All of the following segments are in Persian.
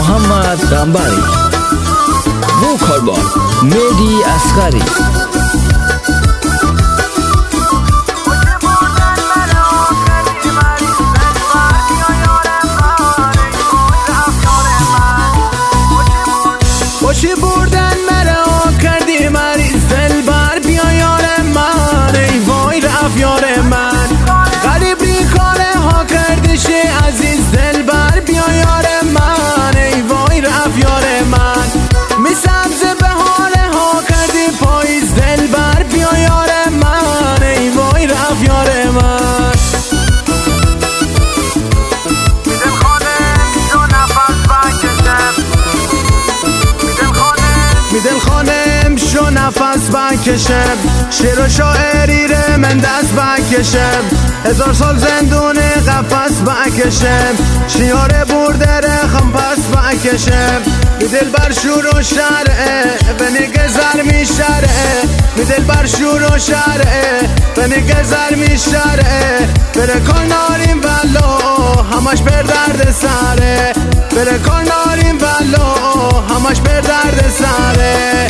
محمد قنبری، وکال با مهدی اصغری. خوشی بردن مرا کردی مریض دلبر، بیا یار من ای وای رفت یار من. غریبی کاره ها کردی شی عزیز دلبر، بیا یار من ای وای رفت یار من. می سبز به حال ها کردی پاییز دلبر، بیا یار من ای وای رفت یار من. خانم شو نفس بکشم، شعر و شاعری ره من دست بکشم، 1000 سال زندون قفس بکشم، شیاره برده رخم پس بکشم. می دل بر شور و شرعه و نگذر می شرعه، می دل بر شور و شرعه و نگذر می شرعه. بره کار ناریم ولو همش بر درد سره، بره کار ناریم ولو همش بر درد سره.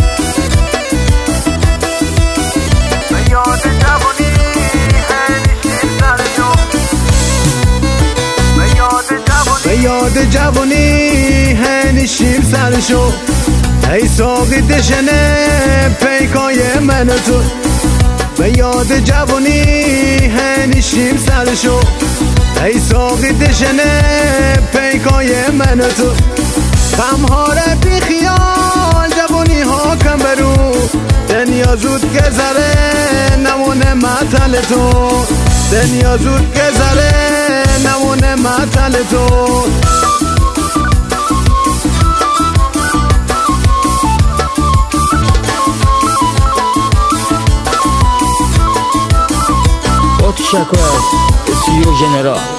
به یاد جوانی هنشیم سرشو، ای ساقی دشنه پیکای من تو. به یاد جوانی هنشیم سرشو، ای ساقی دشنه پیکای من تو. غمهاره بی خیال جوانی ها کم برو، دنیا زود گذره نمونه مطل تو، دنیا زود گذره نمونه مطل تو. با تشکر از استودیو ژنرال.